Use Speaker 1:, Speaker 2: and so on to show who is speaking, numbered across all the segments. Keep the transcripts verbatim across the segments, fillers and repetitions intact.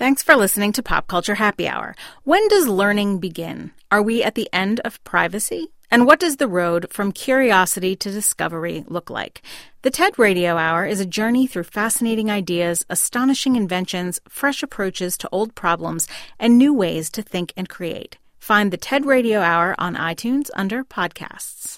Speaker 1: Thanks for listening to Pop Culture Happy Hour. When does learning begin? Are we at the end of privacy? And what does the road from curiosity to discovery look like? The TED Radio Hour is a journey through fascinating ideas, astonishing inventions, fresh approaches to old problems, and new ways to think and create. Find the TED Radio Hour on iTunes under podcasts.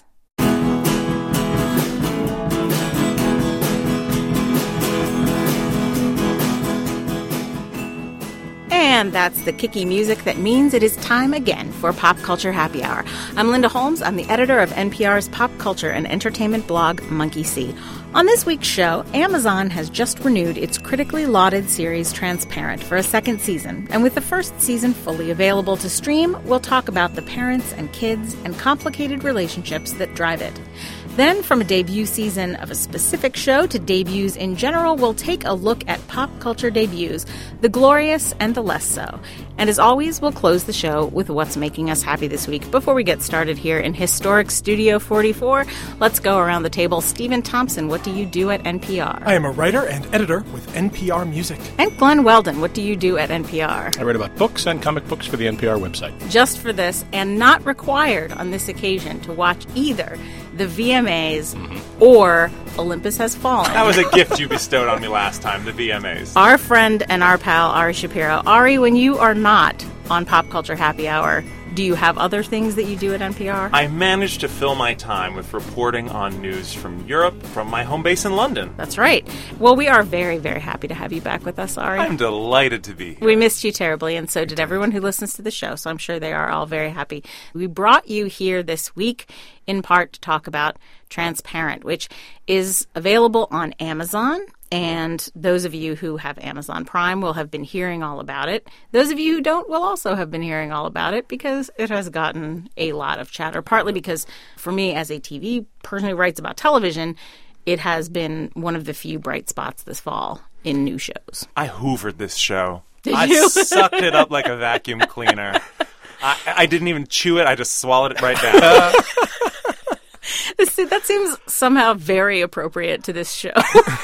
Speaker 1: And that's the kicky music that means it is time again for Pop Culture Happy Hour. I'm Linda Holmes. I'm the editor of N P R's pop culture and entertainment blog, Monkey See. On this week's show, Amazon has just renewed its critically lauded series Transparent for a second season. And with the first season fully available to stream, we'll talk about the parents and kids and complicated relationships that drive it. Then, from a debut season of a specific show to debuts in general, we'll take a look at pop culture debuts, the glorious and the less so. And as always, we'll close the show with what's making us happy this week. Before we get started here in historic Studio forty-four, let's go around the table. Stephen Thompson, what do you do at N P R?
Speaker 2: I am a writer and editor with N P R Music.
Speaker 1: And Glenn Weldon, what do you do at N P R?
Speaker 3: I write about books and comic books for the N P R website.
Speaker 1: Just for this, and not required on this occasion to watch either the V M As mm-hmm. or Olympus Has Fallen.
Speaker 4: That was a gift you bestowed on me last time, the V M As.
Speaker 1: Our friend and our pal, Ari Shapiro. Ari, when you are not on Pop Culture Happy Hour, do you have other things that you do at N P R?
Speaker 4: I managed to fill my time with reporting on news from Europe, from my home base in London.
Speaker 1: That's right. Well, we are very, very happy to have you back with us, Ari.
Speaker 4: I'm delighted to be here.
Speaker 1: We missed you terribly, and so did everyone who listens to the show, so I'm sure they are all very happy. We brought you here this week in part to talk about Transparent, which is available on Amazon. And those of you who have Amazon Prime will have been hearing all about it. Those of you who don't will also have been hearing all about it because it has gotten a lot of chatter, partly because for me as a T V person who writes about television, it has been one of the few bright spots this fall in new shows.
Speaker 4: I hoovered this show.
Speaker 1: Did
Speaker 4: I
Speaker 1: you?
Speaker 4: sucked it up like a vacuum cleaner. I, I didn't even chew it. I just swallowed it right down.
Speaker 1: That seems somehow very appropriate to this show.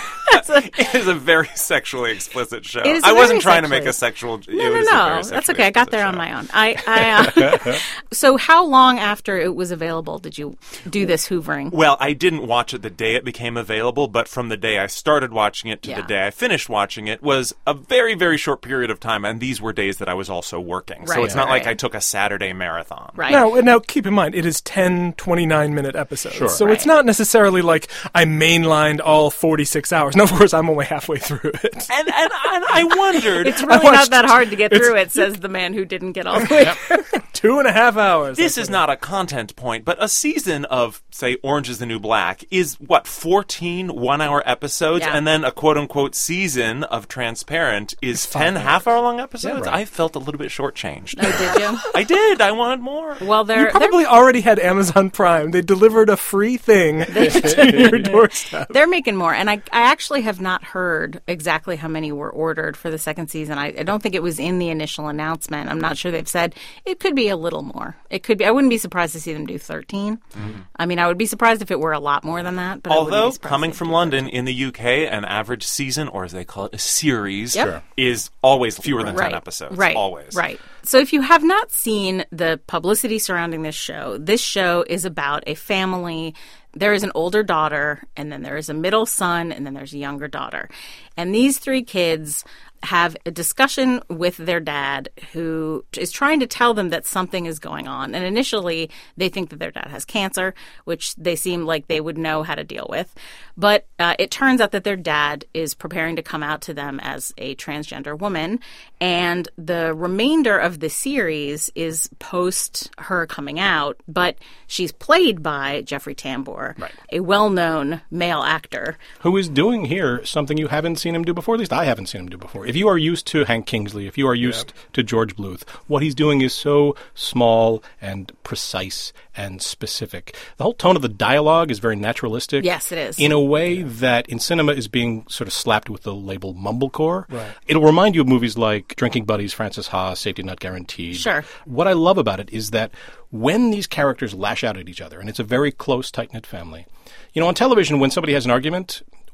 Speaker 4: A, it is a very sexually explicit show.
Speaker 1: It is
Speaker 4: I wasn't trying
Speaker 1: sexually.
Speaker 4: to make a sexual...
Speaker 1: No,
Speaker 4: it
Speaker 1: no,
Speaker 4: was
Speaker 1: no.
Speaker 4: A very
Speaker 1: That's okay. I got there
Speaker 4: show.
Speaker 1: on my own. I, I uh, So how long after it was available did you do this hoovering?
Speaker 4: Well, I didn't watch it the day it became available, but from the day I started watching it to
Speaker 1: yeah.
Speaker 4: the day I finished watching it was a very, very short period of time, and these were days that I was also working.
Speaker 1: Right,
Speaker 4: so it's not
Speaker 1: right.
Speaker 4: like I took a Saturday marathon.
Speaker 1: Right.
Speaker 2: Now, now, keep in mind, it is ten twenty-nine-minute episodes.
Speaker 3: Sure.
Speaker 2: So
Speaker 1: Right.
Speaker 2: it's not necessarily like I mainlined all forty-six hours. No, of course, I'm only halfway through it.
Speaker 4: And, and, and I wondered...
Speaker 1: It's really
Speaker 2: watched-
Speaker 1: not that hard to get
Speaker 2: it's-
Speaker 1: through it, says the man who didn't get all the way through.
Speaker 2: Two and a half hours.
Speaker 4: This
Speaker 2: That's
Speaker 4: is
Speaker 2: what
Speaker 4: not a content point, but a season of, say, Orange is the New Black is, what, fourteen one-hour episodes?
Speaker 1: Yeah.
Speaker 4: And then a quote-unquote season of Transparent is ten
Speaker 2: five
Speaker 4: half-hour-long episodes?
Speaker 3: Yeah, right.
Speaker 4: I felt a little bit shortchanged.
Speaker 1: Oh, did you?
Speaker 4: I did. I wanted more.
Speaker 1: Well, they're,
Speaker 2: You probably already had Amazon Prime. They delivered a free thing to your doorstep.
Speaker 1: they're, they're making more. And I, I actually have not heard exactly how many were ordered for the second season. I, I don't think it was in the initial announcement. I'm not sure they've said. It could be a little more. It could be. I wouldn't be surprised to see them do thirteen. Mm. I mean, I would be surprised if it were a lot more than that. But I wouldn't
Speaker 4: Although,
Speaker 1: be surprised
Speaker 4: coming
Speaker 1: if they
Speaker 4: from
Speaker 1: do
Speaker 4: London,
Speaker 1: thirteen.
Speaker 4: in the U K, an average season, or as they call it, a series,
Speaker 1: Yep. Sure.
Speaker 4: is always fewer than
Speaker 1: right.
Speaker 4: ten episodes.
Speaker 1: Right.
Speaker 4: Always.
Speaker 1: Right. So if you have not seen the publicity surrounding this show, this show is about a family. There is an older daughter, and then there is a middle son, and then there's a younger daughter. And these three kids have a discussion with their dad who is trying to tell them that something is going on. And initially, they think that their dad has cancer, which they seem like they would know how to deal with. But uh, it turns out that their dad is preparing to come out to them as a transgender woman. And the remainder of the series is post her coming out, but she's played by Jeffrey Tambor,
Speaker 3: Right.
Speaker 1: a well-known male actor.
Speaker 3: Who is doing here something you haven't seen him do before. At least I haven't seen him do before. If you are used to Hank Kingsley, if you are used
Speaker 2: Yep.
Speaker 3: to George Bluth, what he's doing is so small and precise and specific. The whole tone of the dialogue is very naturalistic.
Speaker 1: Yes, it is.
Speaker 3: In a way that in cinema is being sort of slapped with the label mumblecore.
Speaker 2: Right.
Speaker 3: It'll remind you of movies like Drinking Buddies, Francis Ha, Safety Not Guaranteed.
Speaker 1: Sure.
Speaker 3: What I love about it is that when these characters lash out at each other, and it's a very close, tight-knit family, you know, on television, when somebody has an argument,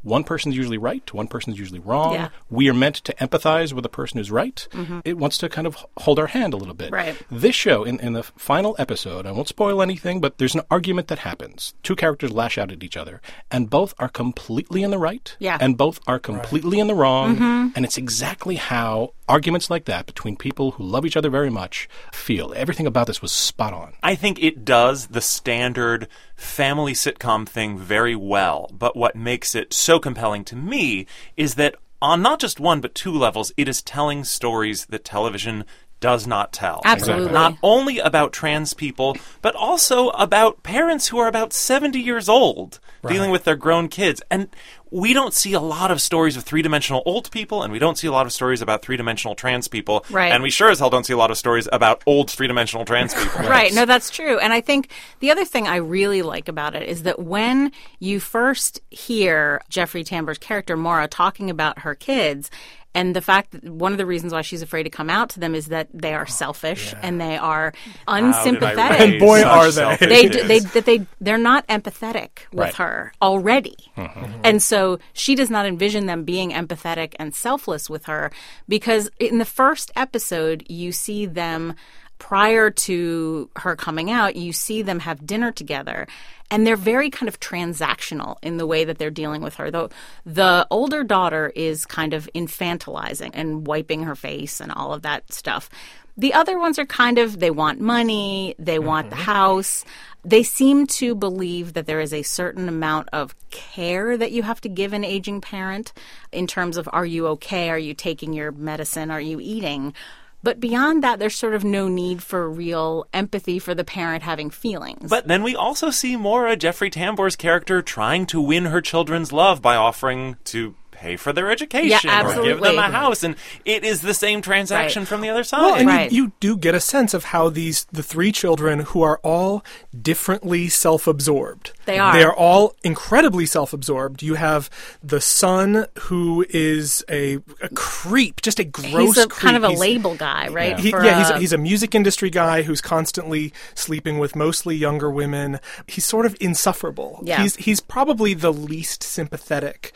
Speaker 3: one person's usually right, one person's usually wrong.
Speaker 1: Yeah.
Speaker 3: We are meant to empathize with the person who's right. Mm-hmm. It wants to kind of hold our hand a little bit.
Speaker 1: Right.
Speaker 3: This show, in, in the final episode, I won't spoil anything, but there's an argument that happens. Two characters lash out at each other, and both are completely in the right,
Speaker 1: Yeah.
Speaker 3: and both are completely in the wrong,
Speaker 1: Mm-hmm.
Speaker 3: and it's exactly how arguments like that between people who love each other very much feel. Everything about this was spot on.
Speaker 4: I think it does the standard family sitcom thing very well, but what makes it so compelling to me is that on not just one but two levels, it is telling stories that television does not tell.
Speaker 1: Absolutely.
Speaker 4: Not only about trans people, but also about parents who are about seventy years old dealing with their grown kids. And we don't see a lot of stories of three-dimensional old people, and we don't see a lot of stories about three-dimensional trans people.
Speaker 1: Right.
Speaker 4: And we sure as hell don't see a lot of stories about old three-dimensional trans people.
Speaker 1: Right. No, that's true. And I think the other thing I really like about it is that when you first hear Jeffrey Tambor's character, Maura, talking about her kids, and the fact that one of the reasons why she's afraid to come out to them is that they are selfish and they are unsympathetic.
Speaker 2: And boy, are they.
Speaker 1: they, do, they that they they're not empathetic with
Speaker 3: Right.
Speaker 1: her already.
Speaker 3: Mm-hmm.
Speaker 1: And so she does not envision them being empathetic and selfless with her, because in the first episode you see them prior to her coming out, you see them have dinner together, and they're very kind of transactional in the way that they're dealing with her. Though the older daughter is kind of infantilizing and wiping her face and all of that stuff. The other ones are kind of, they want money, they want the house. They seem to believe that there is a certain amount of care that you have to give an aging parent in terms of, are you okay? Are you taking your medicine? Are you eating? But beyond that, there's sort of no need for real empathy for the parent having feelings.
Speaker 4: But then we also see Maura, Jeffrey Tambor's character, trying to win her children's love by offering to pay for their education
Speaker 1: Yeah,
Speaker 4: or give
Speaker 1: absolutely.
Speaker 4: them a house. And it is the same transaction
Speaker 1: Right.
Speaker 4: from the other side.
Speaker 2: Well, and
Speaker 1: Right.
Speaker 2: you, you do get a sense of how these the three children, who are all differently self-absorbed.
Speaker 1: They are.
Speaker 2: They are all incredibly self-absorbed. You have the son, who is a, a creep, just a gross
Speaker 1: he's a
Speaker 2: creep.
Speaker 1: kind of a
Speaker 2: He's-
Speaker 1: label guy, right?
Speaker 2: He,
Speaker 1: For,
Speaker 2: yeah, he's,
Speaker 1: uh,
Speaker 2: he's a music industry guy who's constantly sleeping with mostly younger women. He's sort of insufferable.
Speaker 1: Yeah.
Speaker 2: He's he's probably the least sympathetic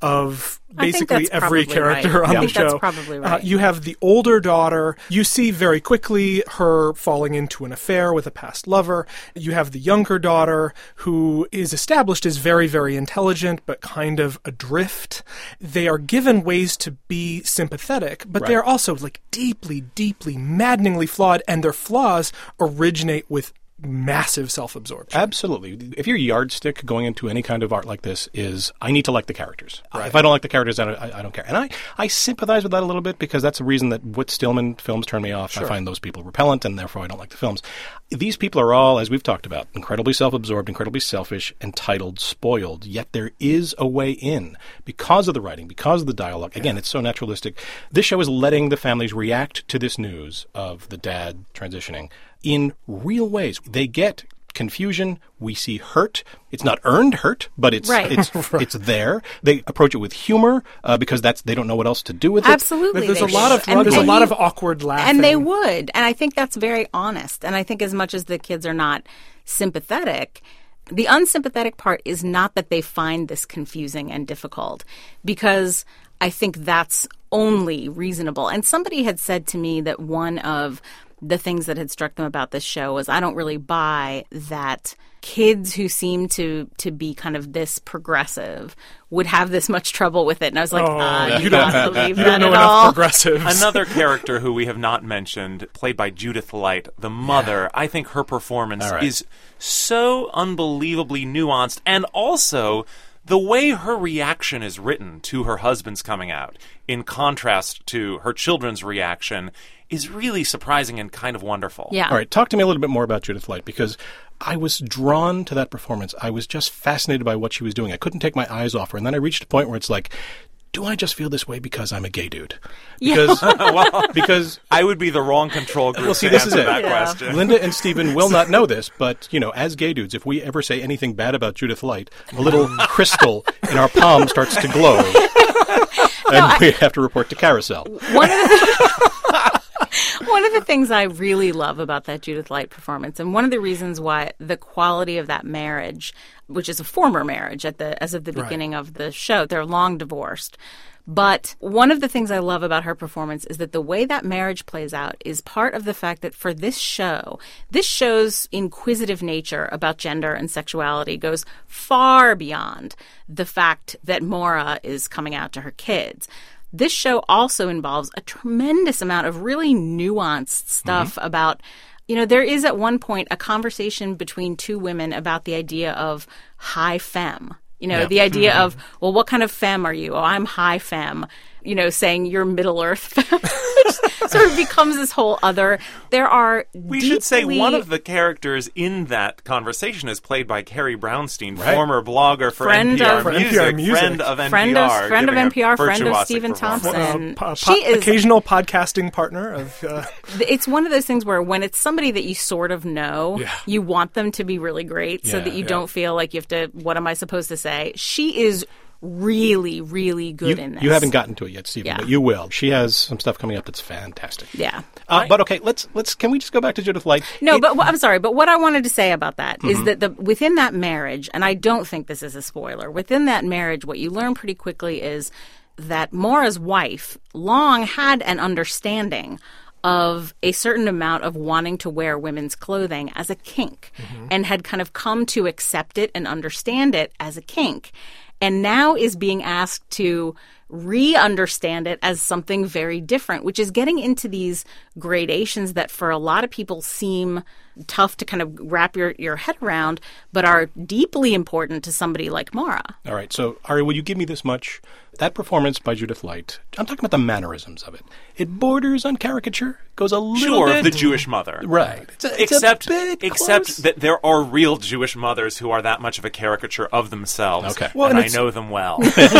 Speaker 2: of
Speaker 1: I think
Speaker 2: basically
Speaker 1: that's
Speaker 2: every
Speaker 1: probably right.
Speaker 2: character on
Speaker 1: I
Speaker 2: the
Speaker 1: think
Speaker 2: show.
Speaker 1: that's probably
Speaker 2: Uh,
Speaker 1: right.
Speaker 2: you have the older daughter. You see very quickly her falling into an affair with a past lover. You have the younger daughter, who is established as very, very intelligent, but kind of adrift. They are given ways to be sympathetic, but they
Speaker 3: Right.
Speaker 2: are also like deeply, deeply, maddeningly flawed, and their flaws originate with massive self-absorption.
Speaker 3: Absolutely. If your yardstick going into any kind of art like this is, I need to like the characters. Uh, if I don't like the characters, I don't, I, I don't care. And I, I sympathize with that a little bit, because that's the reason that Whit Stillman films turn me off. I find those people repellent, and therefore I don't like the films. These people are all, as we've talked about, incredibly self-absorbed, incredibly selfish, entitled, spoiled. Yet there is a way in, because of the writing, because of the dialogue. Again, it's so naturalistic. This show is letting the families react to this news of the dad transitioning in real ways. They get confusion. We see hurt. It's not earned hurt, but it's
Speaker 1: Right.
Speaker 3: it's it's there. They approach it with humor uh, because that's they don't know what else to do with it.
Speaker 1: Absolutely.
Speaker 2: There's
Speaker 1: they
Speaker 2: a lot of
Speaker 1: should. And-
Speaker 2: there's a
Speaker 1: and
Speaker 2: lot
Speaker 1: you-
Speaker 2: of awkward laughing.
Speaker 1: And they would. And I think that's very honest. And I think as much as the kids are not sympathetic, the unsympathetic part is not that they find this confusing and difficult, because I think that's only reasonable. And somebody had said to me that one of the things that had struck them about this show was, I don't really buy that kids who seem to to be kind of this progressive would have this much trouble with it. And I was like,
Speaker 2: Oh,
Speaker 1: I do
Speaker 2: you
Speaker 1: not
Speaker 2: don't-
Speaker 1: believe
Speaker 2: you
Speaker 1: that
Speaker 2: don't know
Speaker 1: at
Speaker 2: enough
Speaker 1: all.
Speaker 2: progressives.
Speaker 4: Another character who we have not mentioned, played by Judith Light, the mother, I think her performance
Speaker 3: All right.
Speaker 4: is so unbelievably nuanced, and also the way her reaction is written to her husband's coming out, in contrast to her children's reaction, is really surprising and kind of wonderful.
Speaker 1: Yeah.
Speaker 3: All right, talk to me a little bit more about Judith Light, because I was drawn to that performance. I was just fascinated by what she was doing. I couldn't take my eyes off her. And then I reached a point where it's like, do I just feel this way because I'm a gay dude? Because, because
Speaker 4: I would be the wrong control group
Speaker 3: Well, see,
Speaker 4: to
Speaker 3: this is
Speaker 4: answer
Speaker 3: it.
Speaker 4: that
Speaker 1: Yeah.
Speaker 4: question.
Speaker 3: Linda and Stephen will not know this, but, you know, as gay dudes, if we ever say anything bad about Judith Light, a little crystal in our palm starts to glow, and we have to report to Carousel.
Speaker 1: One of the One of the things I really love about that Judith Light performance, and one of the reasons why the quality of that marriage, which is a former marriage at the as of the beginning right. of the show, they're long divorced. But one of the things I love about her performance is that the way that marriage plays out is part of the fact that for this show, this show's inquisitive nature about gender and sexuality goes far beyond the fact that Maura is coming out to her kids. This show also involves a tremendous amount of really nuanced stuff mm-hmm. about, you know, there is at one point a conversation between two women about the idea of high femme. You know, yeah. the idea mm-hmm. of, well, what kind of femme are you? Oh, I'm high femme. You know, saying you're Middle Earth femme, which sort of becomes this whole other. There are
Speaker 4: We
Speaker 1: deeply...
Speaker 4: should say one of the characters in that conversation is played by Carrie Brownstein, right. former blogger for
Speaker 1: friend
Speaker 4: N P R,
Speaker 1: of,
Speaker 4: music,
Speaker 2: N P R Music,
Speaker 4: friend of N P R.
Speaker 1: Friend of, friend of N P R, friend of
Speaker 4: virtuosic
Speaker 1: Stephen Thompson.
Speaker 2: Uh, po-
Speaker 1: she
Speaker 2: po-
Speaker 1: is
Speaker 2: occasional podcasting partner of. Uh...
Speaker 1: It's one of those things where when it's somebody that you sort of know,
Speaker 2: yeah.
Speaker 1: you want them to be really great, so
Speaker 3: Yeah,
Speaker 1: that you
Speaker 3: yeah.
Speaker 1: don't feel like you have to. What am I supposed to say? She is really, really good
Speaker 3: you,
Speaker 1: in this.
Speaker 3: You haven't gotten to it yet, Stephen,
Speaker 1: Yeah.
Speaker 3: but you will. She has some stuff coming up that's fantastic.
Speaker 1: Yeah.
Speaker 3: Uh, but okay, let's let's. Can we just go back to Judith Light?
Speaker 1: No,
Speaker 3: It-
Speaker 1: but wh- I'm sorry. But what I wanted to say about that mm-hmm. is that the within that marriage, and I don't think this is a spoiler, within that marriage, what you learn pretty quickly is that Maura's wife long had an understanding of a certain amount of wanting to wear women's clothing as a kink mm-hmm. and had kind of come to accept it and understand it as a kink. And now is being asked to re-understand it as something very different, which is getting into these gradations that for a lot of people seem tough to kind of wrap your, your head around, but are deeply important to somebody like Maura.
Speaker 3: All right, so Ari, will you give me this much? That performance by Judith Light, I'm talking about the mannerisms of it. It borders on caricature, goes a little
Speaker 4: sure,
Speaker 3: bit...
Speaker 4: of the Jewish mother.
Speaker 3: Right. It's a, it's
Speaker 4: except
Speaker 3: a bit
Speaker 4: except
Speaker 3: close.
Speaker 4: that there are real Jewish mothers who are that much of a caricature of themselves.
Speaker 3: Okay.
Speaker 2: Well,
Speaker 4: and,
Speaker 2: and
Speaker 4: I
Speaker 2: it's-
Speaker 4: know them well.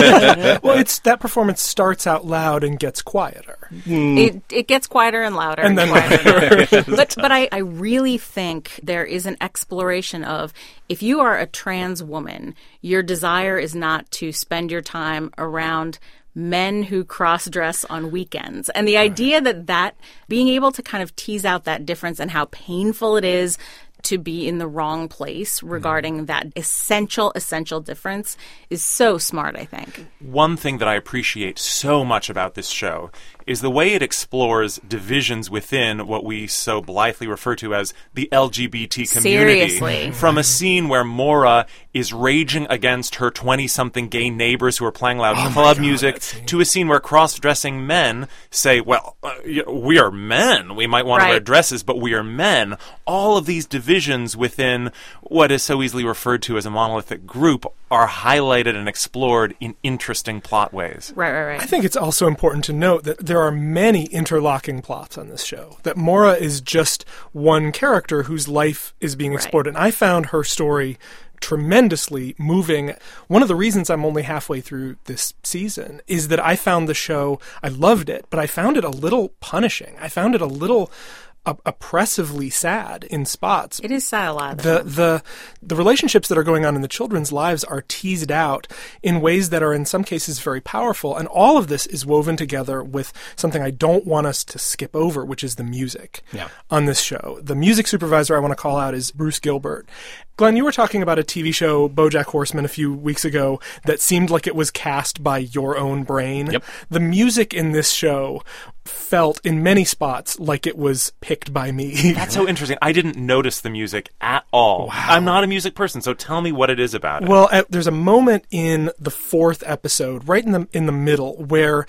Speaker 2: Well, it's that performance starts out loud and gets quieter.
Speaker 1: It it gets quieter and louder and,
Speaker 2: And then
Speaker 1: quieter. and louder. But but I, I really think there is an exploration of if you are a trans woman, your desire is not to spend your time around men who cross-dress on weekends. And the idea that that being able to kind of tease out that difference and how painful it is to be in the wrong place regarding mm. that essential, essential difference is so smart, I think.
Speaker 4: One thing that I appreciate so much about this show is the way it explores divisions within what we so blithely refer to as the L G B T community.
Speaker 1: Seriously.
Speaker 4: From a scene where Maura is raging against her twenty-something gay neighbors who are playing loud
Speaker 2: Oh
Speaker 4: club
Speaker 2: God,
Speaker 4: music, to a scene where cross-dressing men say, well, uh, we are men. We might want
Speaker 1: Right.
Speaker 4: to wear dresses, but we are men. All of these divisions within what is so easily referred to as a monolithic group are highlighted and explored in interesting plot ways.
Speaker 1: Right, right, right.
Speaker 2: I think it's also important to note that there are many interlocking plots on this show. That Maura is just one character whose life is being explored.
Speaker 1: Right.
Speaker 2: And I found her story tremendously moving. One of the reasons I'm only halfway through this season is that I found the show, I loved it, but I found it a little punishing. I found it a little op- oppressively sad in spots.
Speaker 1: It is sad a lot of the
Speaker 2: The,
Speaker 1: time.
Speaker 2: the the relationships that are going on in the children's lives are teased out in ways that are in some cases very powerful, and all of this is woven together with something I don't want us to skip over, which is the music
Speaker 3: Yeah.
Speaker 2: on this show. The music supervisor I want to call out is Bruce Gilbert. Glenn, you were talking about a T V show, BoJack Horseman, a few weeks ago that seemed like it was cast by your own brain.
Speaker 3: Yep.
Speaker 2: The music in this show felt in many spots like it was picked by me.
Speaker 4: That's so interesting. I didn't notice the music at all.
Speaker 2: Wow.
Speaker 4: I'm not a music person, so tell me what it is about it.
Speaker 2: Well, uh, there's a moment in the fourth episode, right in the in the middle, where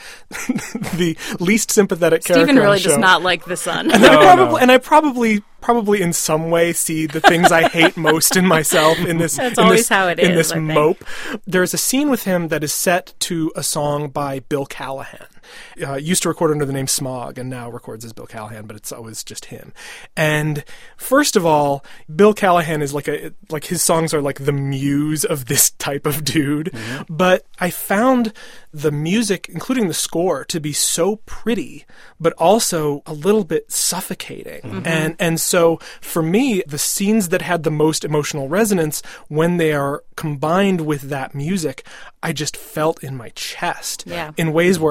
Speaker 2: the least sympathetic character
Speaker 1: Stephen
Speaker 2: on
Speaker 1: really
Speaker 2: the show,
Speaker 1: does not like the sun.
Speaker 2: and I probably and I probably probably in some way see the things I hate most in myself in this.
Speaker 1: That's
Speaker 2: in
Speaker 1: always
Speaker 2: this,
Speaker 1: how it
Speaker 2: in
Speaker 1: is,
Speaker 2: this
Speaker 1: I think.
Speaker 2: mope. There's a scene with him that is set to a song by Bill Callahan. Uh, used to record under the name Smog and now records as Bill Callahan, but it's always just him. And first of all, Bill Callahan is like a like his songs are like the muse of this type of dude. Mm-hmm. But I found the music, including the score, to be so pretty, but also a little bit suffocating. Mm-hmm. And and so for me, the scenes that had the most emotional resonance when they are combined with that music, I just felt in my chest
Speaker 1: Yeah.
Speaker 2: in ways where after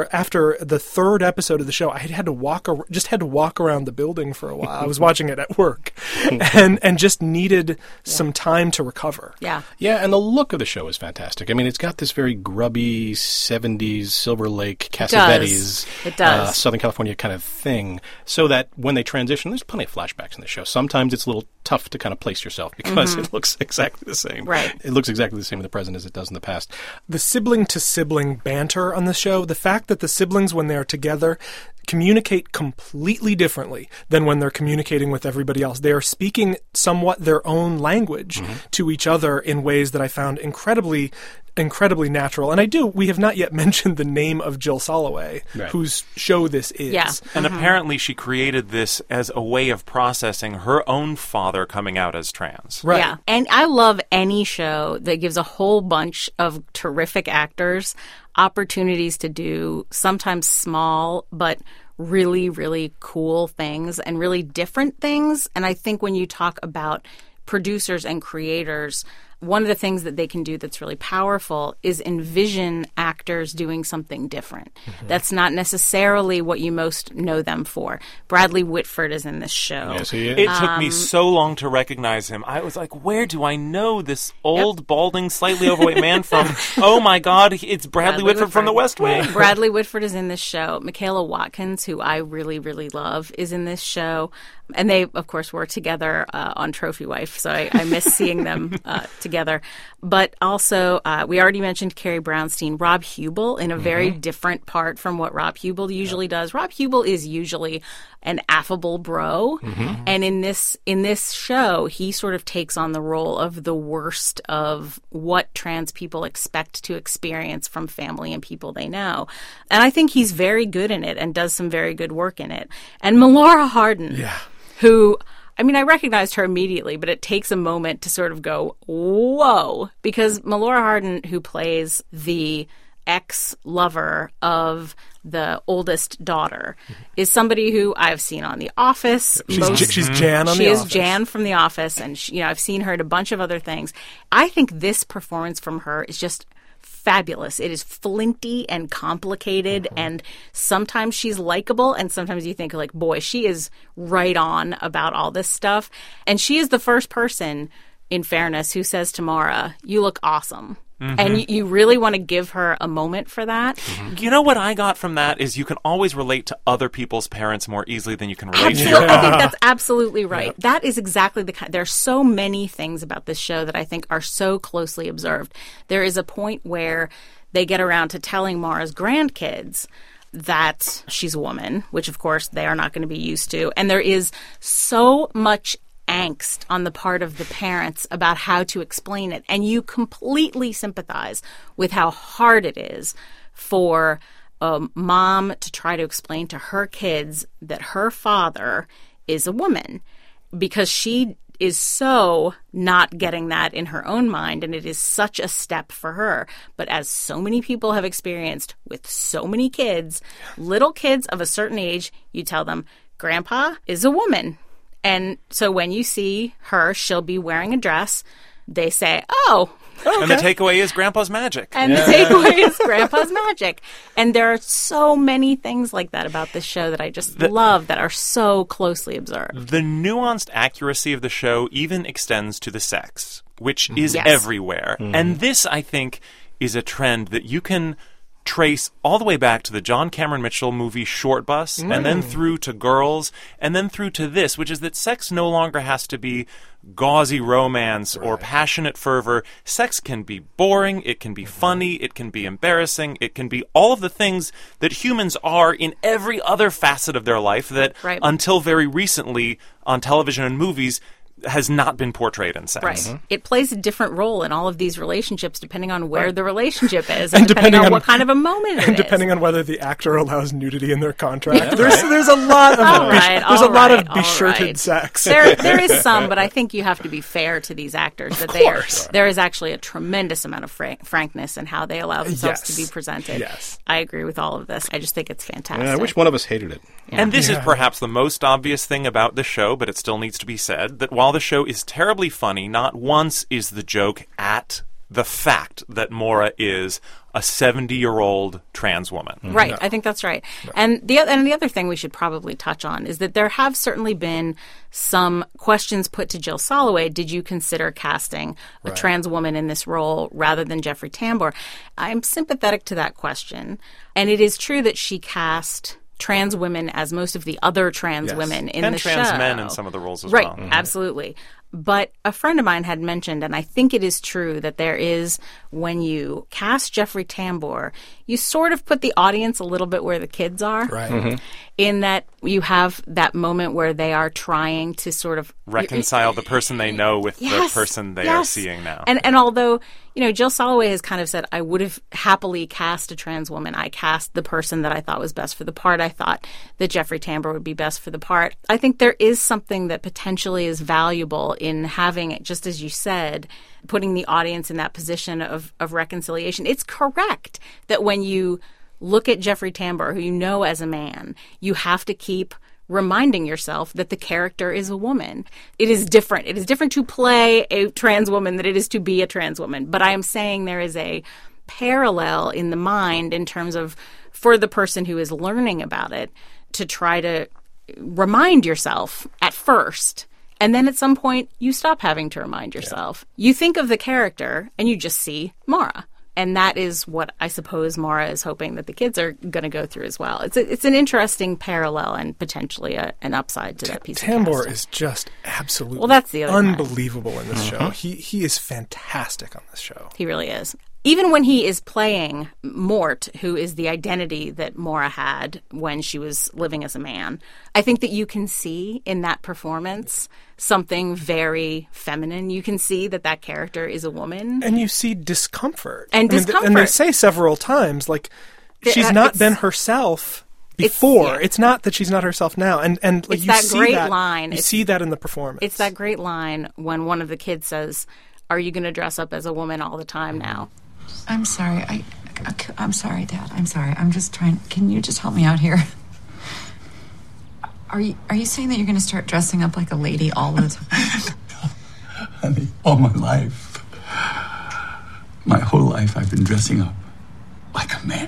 Speaker 2: after the third episode of the show, I had to walk, ar- just had to walk around the building for a while. I was watching it at work, and and just needed yeah. some time to recover.
Speaker 1: Yeah,
Speaker 3: yeah, and the look of the show is fantastic. I mean, it's got this very grubby seventies Silver Lake Cassavetes,
Speaker 1: it does,
Speaker 3: uh, Southern California kind of thing. So that when they transition, there's plenty of flashbacks in the show. Sometimes it's a little tough to kind of place yourself because mm-hmm. it looks exactly the same.
Speaker 1: Right,
Speaker 3: it looks exactly the same in the present as it does in the past.
Speaker 2: The sibling to sibling banter on the show, the fact that the siblings, when they're together, communicate completely differently than when they're communicating with everybody else. They are speaking somewhat their own language mm-hmm. to each other in ways that I found incredibly incredibly natural. And I do, we have not yet mentioned the name of Jill Soloway, right. whose show this is.
Speaker 1: Yeah.
Speaker 4: And
Speaker 1: mm-hmm.
Speaker 4: apparently she created this as a way of processing her own father coming out as trans.
Speaker 2: Right.
Speaker 1: Yeah. And I love any show that gives a whole bunch of terrific actors opportunities to do sometimes small but really, really cool things and really different things. And I think when you talk about producers and creators, one of the things that they can do that's really powerful is envision actors doing something different. Mm-hmm. That's not necessarily what you most know them for. Bradley Whitford is in this show.
Speaker 3: Yes, he is.
Speaker 4: It
Speaker 1: um,
Speaker 4: took me so long to recognize him. I was like, where do I know this old, yep. balding, slightly overweight man from? Oh my God, it's Bradley, Bradley Whitford, Whitford from The West Wing.
Speaker 1: Bradley Whitford is in this show. Michaela Watkins, who I really, really love, is in this show. And they, of course, were together uh, on Trophy Wife, so I, I miss seeing them uh, together. But also, uh, we already mentioned Carrie Brownstein. Rob Hubel, in a very mm-hmm. different part from what Rob Hubel usually yeah. does. Rob Hubel is usually an affable bro, mm-hmm. and in this in this show, he sort of takes on the role of the worst of what trans people expect to experience from family and people they know. And I think he's very good in it and does some very good work in it. And Melora Hardin.
Speaker 2: Yeah.
Speaker 1: Who, I mean, I recognized her immediately, but it takes a moment to sort of go, whoa, because Melora Hardin, who plays the ex-lover of the oldest daughter, is somebody who I've seen on The Office.
Speaker 2: She's,
Speaker 1: Most,
Speaker 2: J- she's Jan on
Speaker 1: she
Speaker 2: The
Speaker 1: is
Speaker 2: Office.
Speaker 1: Jan from The Office, and she, you know, I've seen her in a bunch of other things. I think this performance from her is just fabulous. It is flinty and complicated, mm-hmm. and sometimes she's likable, and sometimes you think, like, boy, she is right on about all this stuff. And she is the first person, in fairness, who says to Mara, "You look awesome." Mm-hmm. And you, you really want to give her a moment for that.
Speaker 4: Mm-hmm. You know what I got from that is you can always relate to other people's parents more easily than you can relate
Speaker 1: absolutely.
Speaker 4: to your own.
Speaker 1: I think that's absolutely right. Yep. That is exactly the kind. There are so many things about this show that I think are so closely observed. There is a point where they get around to telling Mara's grandkids that she's a woman, which of course they are not going to be used to. And there is so much angst on the part of the parents about how to explain it. And you completely sympathize with how hard it is for a mom to try to explain to her kids that her father is a woman, because she is so not getting that in her own mind, and it is such a step for her. But as so many people have experienced with so many kids, little kids of a certain age, you tell them, Grandpa is a woman. And so when you see her, she'll be wearing a dress. They say, oh, okay.
Speaker 4: And the takeaway is Grandpa's magic.
Speaker 1: And yeah. the takeaway is Grandpa's magic. And there are so many things like that about this show that I just the, love, that are so closely observed.
Speaker 4: The nuanced accuracy of the show even extends to the sex, which is
Speaker 1: yes.
Speaker 4: everywhere.
Speaker 3: Mm-hmm.
Speaker 4: And this, I think, is a trend that you can trace all the way back to the John Cameron Mitchell movie Short Bus, mm. and then through to Girls, and then through to this, which is that sex no longer has to be gauzy romance right. or passionate fervor. Sex can be boring, it can be mm-hmm. funny, it can be embarrassing, it can be all of the things that humans are in every other facet of their life that
Speaker 1: right.
Speaker 4: until very recently on television and movies has not been portrayed in sex.
Speaker 1: Right. Mm-hmm. It plays a different role in all of these relationships depending on where
Speaker 2: right.
Speaker 1: the relationship is,
Speaker 2: and,
Speaker 1: and depending, depending on, on what kind of a moment it
Speaker 2: and
Speaker 1: is.
Speaker 2: And depending on whether the actor allows nudity in their contract. Yeah, there's right. there's a lot of
Speaker 1: all
Speaker 2: be,
Speaker 1: right,
Speaker 2: there's a lot
Speaker 1: right,
Speaker 2: of beshirted
Speaker 1: right.
Speaker 2: sex.
Speaker 1: There there is some, but I think you have to be fair to these actors. That
Speaker 2: of
Speaker 1: they are,
Speaker 2: course.
Speaker 1: There is actually a tremendous amount of frank, frankness in how they allow themselves
Speaker 2: yes.
Speaker 1: to be presented.
Speaker 2: Yes.
Speaker 1: I agree with all of this. I just think it's fantastic.
Speaker 3: Yeah, I wish one of us hated it.
Speaker 1: Yeah.
Speaker 4: And this
Speaker 2: yeah.
Speaker 4: is perhaps the most obvious thing about the show, but it still needs to be said, that while the show is terribly funny, not once is the joke at the fact that Maura is a seventy-year-old trans woman.
Speaker 1: Mm-hmm. Right. No. I think that's right. No. And the and the other thing we should probably touch on is that there have certainly been some questions put to Jill Soloway. Did you consider casting a right. trans woman in this role rather than Jeffrey Tambor? I'm sympathetic to that question. And it is true that she cast trans women as most of the other trans yes. women in
Speaker 4: and
Speaker 1: the show.
Speaker 4: And trans men in some of the roles as
Speaker 1: right.
Speaker 4: well.
Speaker 1: Right. Mm-hmm. Absolutely. But a friend of mine had mentioned, and I think it is true, that there is, when you cast Jeffrey Tambor, you sort of put the audience a little bit where the kids are.
Speaker 2: Right.
Speaker 1: Mm-hmm. In that you have that moment where they are trying to sort of
Speaker 4: reconcile the person they know with
Speaker 1: yes,
Speaker 4: the person they
Speaker 1: yes.
Speaker 4: are seeing now.
Speaker 1: And and although, you know, Jill Soloway has kind of said, I would have happily cast a trans woman. I cast the person that I thought was best for the part. I thought that Jeffrey Tambor would be best for the part. I think there is something that potentially is valuable in having it, just as you said, putting the audience in that position of, of reconciliation. It's correct that when you look at Jeffrey Tambor, who you know as a man, you have to keep reminding yourself that the character is a woman. It is different. It is different to play a trans woman than it is to be a trans woman. But I am saying there is a parallel in the mind in terms of, for the person who is learning about it, to try to remind yourself at first. And then at some point, you stop having to remind yourself. Yeah. You think of the character and you just see Maura. And that is what I suppose Maura is hoping that the kids are going to go through as well. It's a, it's an interesting parallel and potentially a, an upside to that piece
Speaker 2: Tambor
Speaker 1: of casting.
Speaker 2: is just absolutely
Speaker 1: well, that's the other
Speaker 2: unbelievable
Speaker 1: part.
Speaker 2: in this
Speaker 4: Mm-hmm.
Speaker 2: show. He he is fantastic on this show.
Speaker 1: He really is. Even when he is playing Mort, who is the identity that Maura had when she was living as a man, I think that you can see in that performance something very feminine. You can see that that character is a woman.
Speaker 2: And you see discomfort.
Speaker 1: And
Speaker 2: I mean,
Speaker 1: discomfort.
Speaker 2: And they say several times, like, she's
Speaker 1: uh,
Speaker 2: not been herself before. It's,
Speaker 1: yeah.
Speaker 2: it's not that she's not herself now. And, and like,
Speaker 1: it's
Speaker 2: you
Speaker 1: that
Speaker 2: see
Speaker 1: great
Speaker 2: that,
Speaker 1: line.
Speaker 2: You
Speaker 1: it's,
Speaker 2: see that in the performance.
Speaker 1: It's that great line when one of the kids says, are you going to dress up as a woman all the time now?
Speaker 5: I'm sorry. I, I, I'm sorry, Dad. I'm sorry. I'm just trying. Can you just help me out here? Are you Are you saying that you're going to start dressing up like a lady all the time?
Speaker 6: Honey, all my life, my whole life, I've been dressing up like a man.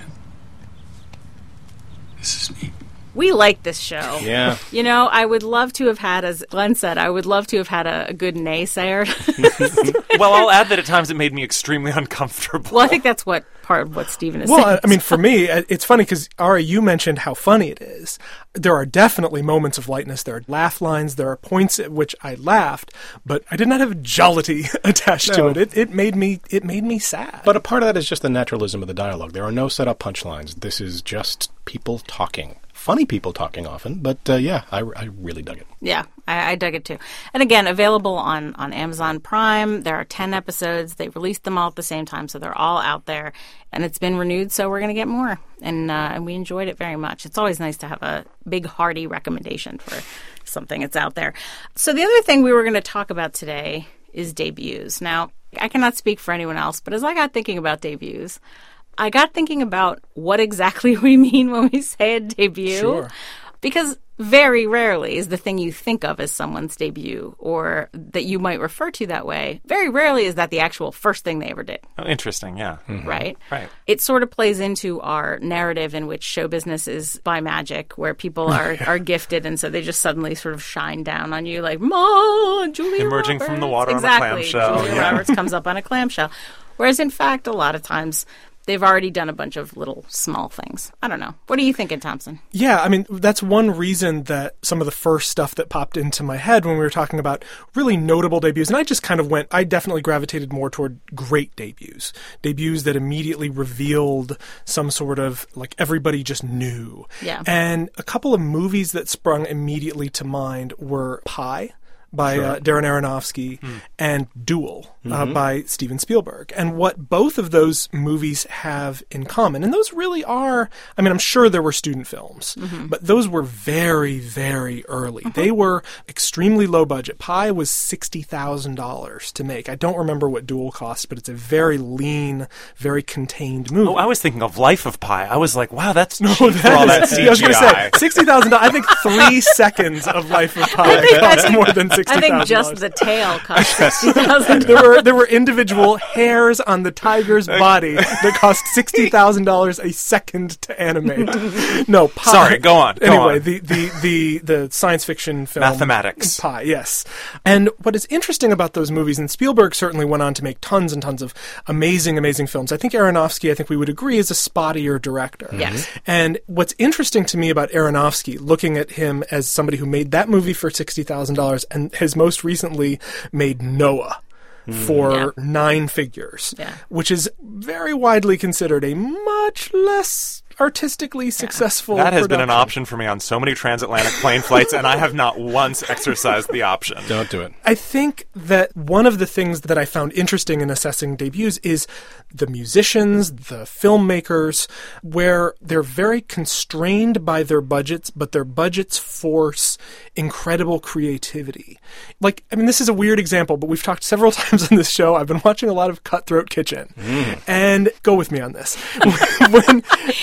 Speaker 6: This is me.
Speaker 1: We like this show.
Speaker 3: Yeah.
Speaker 1: You know, I would love to have had, as Glenn said, I would love to have had a, a good naysayer.
Speaker 4: Well, I'll add that at times it made me extremely uncomfortable.
Speaker 1: Well, I think that's what part of what Stephen is
Speaker 2: well,
Speaker 1: saying.
Speaker 2: Well, I mean, for me, it's funny because, Ari, you mentioned how funny it is. There are definitely moments of lightness. There are laugh lines. There are points at which I laughed, but I did not have jollity attached
Speaker 3: no.
Speaker 2: to it. It it made me it made me sad.
Speaker 3: But a part of that is just the naturalism of the dialogue. There are no set-up punchlines. This is just people talking. Funny people talking often, but uh, yeah, I, I really dug it.
Speaker 1: Yeah, I, I dug it too. And again, available on, on Amazon Prime. There are ten episodes. They released them all at the same time, so they're all out there. And it's been renewed, so we're going to get more. And, uh, and we enjoyed it very much. It's always nice to have a big, hearty recommendation for something that's out there. So the other thing we were going to talk about today is debuts. Now, I cannot speak for anyone else, but as I got thinking about debuts, I got thinking about what exactly we mean when we say a debut.
Speaker 2: Sure.
Speaker 1: Because very rarely is the thing you think of as someone's debut or that you might refer to that way, very rarely is that the actual first thing they ever did.
Speaker 4: Oh, interesting, yeah.
Speaker 1: Mm-hmm. Right?
Speaker 4: Right.
Speaker 1: It sort of plays into our narrative in which show business is by magic, where people are, are gifted and so they just suddenly sort of shine down on you like, Ma, Julia
Speaker 4: Emerging
Speaker 1: Roberts.
Speaker 4: from the water
Speaker 1: exactly.
Speaker 4: on a clamshell.
Speaker 1: Julia
Speaker 4: Yeah.
Speaker 1: Roberts comes up on a clamshell. Whereas in fact, a lot of times they've already done a bunch of little small things. I don't know. What are you thinking, Thompson?
Speaker 2: Yeah, I mean, that's one reason that some of the first stuff that popped into my head when we were talking about really notable debuts, and I just kind of went, I definitely gravitated more toward great debuts. Debuts that immediately revealed some sort of, like, everybody just knew.
Speaker 1: Yeah.
Speaker 2: And a couple of movies that sprung immediately to mind were Pi by
Speaker 3: Sure.
Speaker 2: uh, Darren Aronofsky,
Speaker 3: mm.
Speaker 2: and Duel uh,
Speaker 3: mm-hmm.
Speaker 2: by Steven Spielberg. And what both of those movies have in common, and those really are, I mean, I'm sure there were student films, mm-hmm. but those were very, very early. Mm-hmm. They were extremely low budget. Pi was sixty thousand dollars to make. I don't remember what Duel cost, but it's a very lean, very contained movie.
Speaker 4: Oh, I was thinking of Life of Pi. I was like, wow, that's cheap
Speaker 2: No,
Speaker 4: for all that
Speaker 2: is-
Speaker 4: C G I.
Speaker 2: I was going to say, sixty thousand dollars. I think three seconds of Life of Pi costs more than sixty thousand dollars. sixty thousand dollars.
Speaker 1: I think just the tail cost sixty thousand dollars.
Speaker 2: There were there were individual hairs on the tiger's body that cost sixty thousand dollars a second to animate. No, Pi.
Speaker 4: Sorry, go on. Go
Speaker 2: anyway,
Speaker 4: on.
Speaker 2: the the the the science fiction film
Speaker 4: Mathematics.
Speaker 2: Pi, yes. And what is interesting about those movies, and Spielberg certainly went on to make tons and tons of amazing, amazing films. I think Aronofsky, I think we would agree, is a spottier director.
Speaker 1: Yes.
Speaker 2: And what's interesting to me about Aronofsky, looking at him as somebody who made that movie for sixty thousand dollars and has most recently made Noah for
Speaker 1: Yeah.
Speaker 2: nine figures,
Speaker 1: Yeah.
Speaker 2: which is very widely considered a much less artistically successful
Speaker 4: That has been an
Speaker 2: production.
Speaker 4: option for me on so many transatlantic plane flights, and I have not once exercised the option.
Speaker 3: Don't do it.
Speaker 2: I think that one of the things that I found interesting in assessing debuts is the musicians, the filmmakers, where they're very constrained by their budgets, but their budgets force incredible creativity. Like, I mean, this is a weird example, but we've talked several times on this show. I've been watching a lot of Cutthroat Kitchen. And go with me on this. when,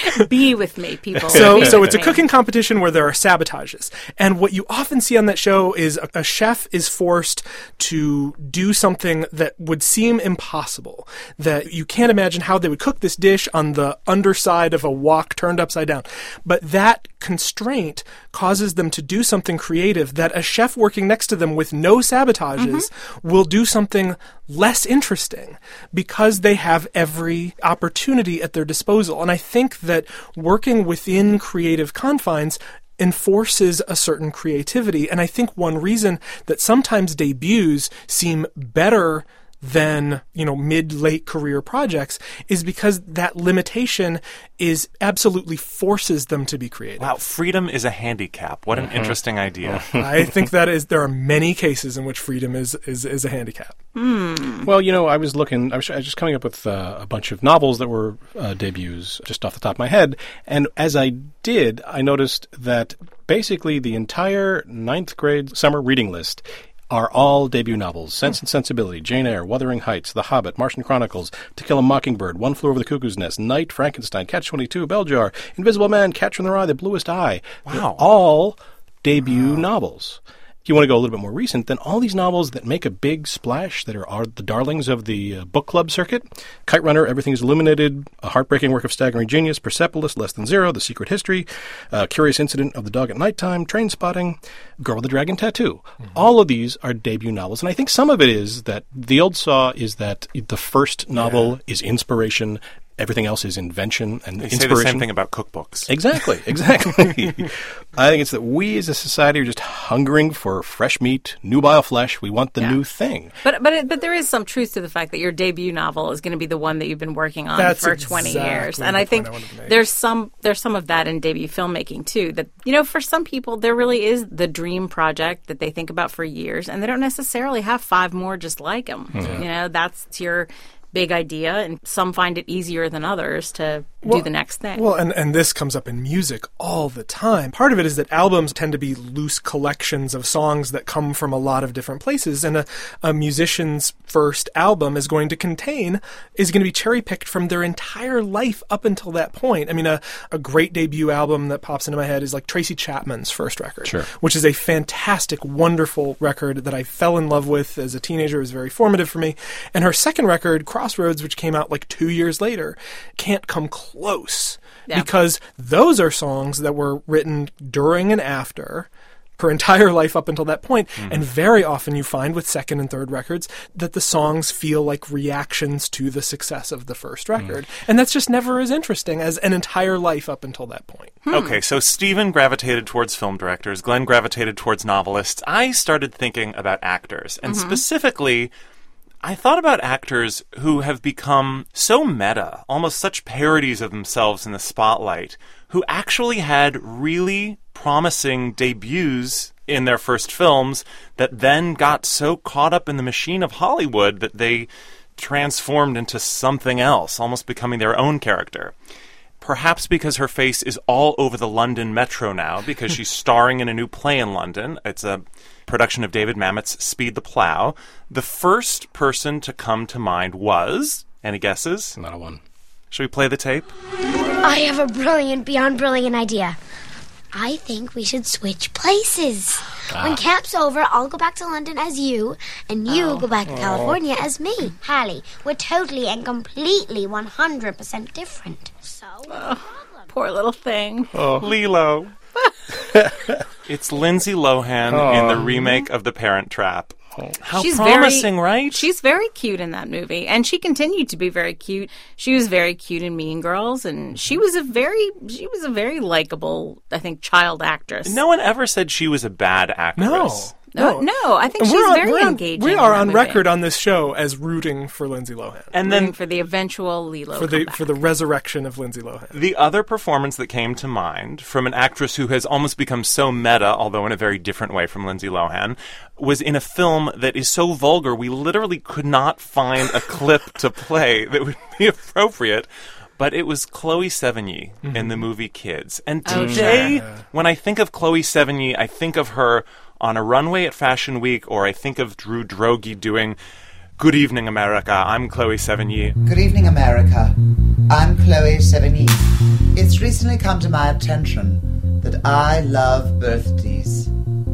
Speaker 1: Be with me, people.
Speaker 2: so,
Speaker 1: Be
Speaker 2: so
Speaker 1: with
Speaker 2: it's a
Speaker 1: me.
Speaker 2: cooking competition where there are sabotages, and what you often see on that show is a, a chef is forced to do something that would seem impossible. That you can't imagine how they would cook this dish on the underside of a wok turned upside down, but that constraint causes them to do something creative that a chef working next to them with no sabotages will do something less interesting because they have every opportunity at their disposal. And I think that working within creative confines enforces a certain creativity. And I think one reason that sometimes debuts seem better than, you know, mid-late career projects is because that limitation is absolutely forces them to be creative.
Speaker 4: Wow, freedom is a handicap. What an interesting idea.
Speaker 2: I think that is, there are many cases in which freedom is, is, is a handicap.
Speaker 3: Well, you know, I was looking, I was, I was just coming up with uh, a bunch of novels that were uh, debuts just off the top of my head. And as I did, I noticed that basically the entire ninth grade summer reading list are all debut novels. Sense and Sensibility, Jane Eyre, Wuthering Heights, The Hobbit, Martian Chronicles, To Kill a Mockingbird, One Flew Over the Cuckoo's Nest, Night, Frankenstein, Catch twenty-two, Bell Jar, Invisible Man, Catcher in the Rye, The Bluest Eye.
Speaker 4: Wow.
Speaker 3: They're all debut novels. If you want to go a little bit more recent, then all these novels that make a big splash, that are, are the darlings of the uh, book club circuit, Kite Runner, Everything is Illuminated, A Heartbreaking Work of Staggering Genius, Persepolis, Less Than Zero, The Secret History, uh, Curious Incident of the Dog at Nighttime, Train Spotting, Girl with the Dragon Tattoo. Mm-hmm. All of these are debut novels. And I think some of it is that the old saw is that the first novel yeah. is inspiration, everything else is invention and
Speaker 4: they
Speaker 3: inspiration.
Speaker 4: say the same thing about cookbooks.
Speaker 3: Exactly, exactly. I think it's that we as a society are just hungering for fresh meat, nubile flesh. We want the
Speaker 1: Yeah.
Speaker 3: new thing.
Speaker 1: But but it, but there is some truth to the fact that your debut novel is going to be the one that you've been working on
Speaker 2: That's
Speaker 1: for twenty
Speaker 2: exactly
Speaker 1: years,
Speaker 2: the
Speaker 1: and I
Speaker 2: point
Speaker 1: think
Speaker 2: I wanted to make.
Speaker 1: there's some there's some of that in debut filmmaking too. That, you know, for some people there really is the dream project that they think about for years, and they don't necessarily have five more just like them. You know, that's your big idea, and some find it easier than others to
Speaker 2: Well,
Speaker 1: do the next thing.
Speaker 2: Well, and, and this comes up in music all the time. Part of it is that albums tend to be loose collections of songs that come from a lot of different places, and a, a musician's first album is going to contain, is going to be cherry-picked from their entire life up until that point. I mean, a, a great debut album that pops into my head is like Tracy Chapman's first record,
Speaker 3: Sure.
Speaker 2: which is a fantastic, wonderful record that I fell in love with as a teenager. It was very formative for me. And her second record, Crossroads, which came out like two years later, can't come close.
Speaker 1: Yeah.
Speaker 2: Because those are songs that were written during and after her entire life up until that point.
Speaker 4: Mm-hmm.
Speaker 2: And very often you find with second and third records that the songs feel like reactions to the success of the first record.
Speaker 4: Mm.
Speaker 2: And that's just never as interesting as an entire life up until that point.
Speaker 4: Okay, so Stephen gravitated towards film directors, Glenn gravitated towards novelists. I started thinking about actors, and specifically, I thought about actors who have become so meta, almost such parodies of themselves in the spotlight, who actually had really promising debuts in their first films that then got so caught up in the machine of Hollywood that they transformed into something else, almost becoming their own character. Perhaps because her face is all over the London Metro now, because she's starring in a new play in London. It's a production of David Mamet's Speed the Plow. The first person to come to mind was... Any guesses?
Speaker 3: Not a one.
Speaker 4: Should we play the tape?
Speaker 7: I have a brilliant, beyond brilliant idea. I think we should switch places. Ah. When camp's over, I'll go back to London as you, and you oh. go back to California oh. as me. Hallie, we're totally and completely one hundred percent different. So,
Speaker 1: oh, poor little thing.
Speaker 4: Oh. Lilo. It's Lindsay Lohan oh. in the remake of The Parent Trap. Oh. How
Speaker 1: she's
Speaker 4: promising,
Speaker 1: very,
Speaker 4: right?
Speaker 1: She's very cute in that movie, and she continued to be very cute. She was very cute in Mean Girls, and she was a very, she was a very likable, I think, child actress.
Speaker 4: No one ever said she was a bad actress.
Speaker 2: No.
Speaker 1: No, no, I think she's
Speaker 2: on,
Speaker 1: very
Speaker 2: on,
Speaker 1: engaging.
Speaker 2: We are
Speaker 1: in
Speaker 2: on
Speaker 1: movie.
Speaker 2: record on this show as rooting for Lindsay Lohan,
Speaker 4: and then
Speaker 1: for the eventual Lilo
Speaker 2: for the
Speaker 1: comeback.
Speaker 2: for the resurrection of Lindsay Lohan.
Speaker 4: The other performance that came to mind from an actress who has almost become so meta, although in a very different way from Lindsay Lohan, was in a film that is so vulgar we literally could not find a clip to play that would be appropriate. But it was Chloe Sevigny mm-hmm. in the movie Kids. And today, oh, sure. when I think of Chloe Sevigny, I think of her on a runway at Fashion Week, or I think of Drew Droege doing Good Evening, America. I'm Chloe Sevigny.
Speaker 8: Good evening, America. I'm Chloe Sevigny. It's recently come to my attention that I love birthdays.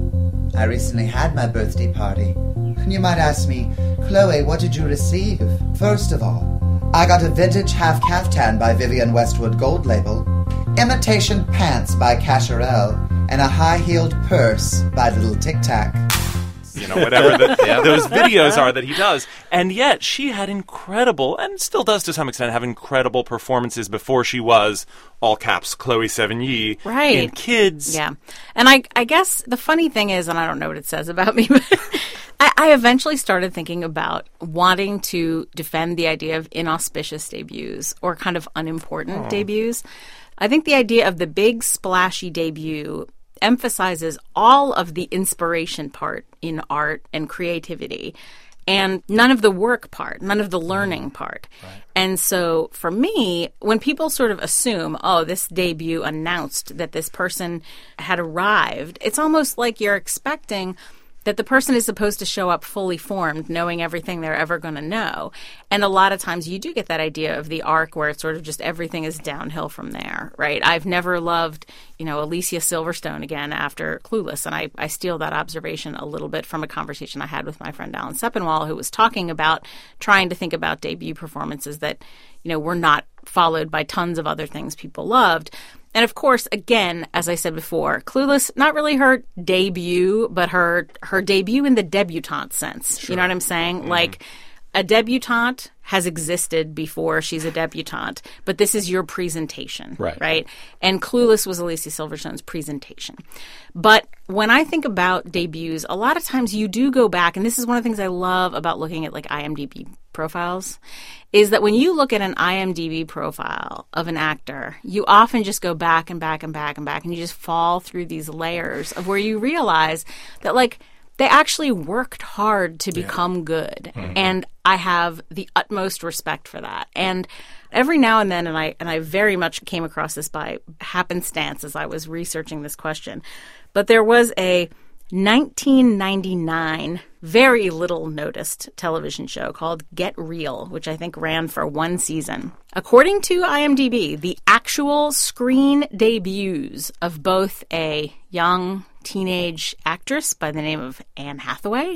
Speaker 8: I recently had my birthday party. And you might ask me, Chloe, what did you receive? First of all, I got a vintage half caftan by Vivienne Westwood Gold Label, imitation pants by Cacharel, and a high-heeled purse by Little Tic Tac.
Speaker 4: You know, whatever the, yeah. those videos are that he does. And yet, she had incredible, and still does to some extent, have incredible performances before she was, all caps, Chloe Sevigny
Speaker 1: right.
Speaker 4: in Kids.
Speaker 1: Yeah. And I, I guess the funny thing is, and I don't know what it says about me, but I, I eventually started thinking about wanting to defend the idea of inauspicious debuts or kind of unimportant oh. debuts. I think the idea of the big, splashy debut emphasizes all of the inspiration part in art and creativity and none of the work part, none of the learning part. Right. And so for me, when people sort of assume, oh, this debut announced that this person had arrived, it's almost like you're expecting that the person is supposed to show up fully formed, knowing everything they're ever going to know. And a lot of times you do get that idea of the arc where it's sort of just everything is downhill from there, right? I've never loved, you know, Alicia Silverstone again after Clueless, and I, I steal that observation a little bit from a conversation I had with my friend Alan Sepinwall, who was talking about trying to think about debut performances that, you know, were not followed by tons of other things people loved. And of course, again, as I said before, Clueless, not really her debut, but her her debut in the debutante sense. Sure. You know what I'm saying? Mm-hmm. Like, a debutante has existed before she's a debutante, but this is your presentation,
Speaker 3: right?
Speaker 1: right? And Clueless was Alicia Silverstone's presentation. But when I think about debuts, a lot of times you do go back, and this is one of the things I love about looking at like IMDb profiles, is that when you look at an IMDb profile of an actor, you often just go back and back and back and back, and you just fall through these layers of where you realize that, like, they actually worked hard to become yeah. good. Mm-hmm. And I have the utmost respect for that. And every now and then, and I and I very much came across this by happenstance as I was researching this question, but there was a nineteen ninety-nine very little noticed television show called Get Real, which I think ran for one season. According to IMDb, the actual screen debuts of both a young teenage actress by the name of Anne Hathaway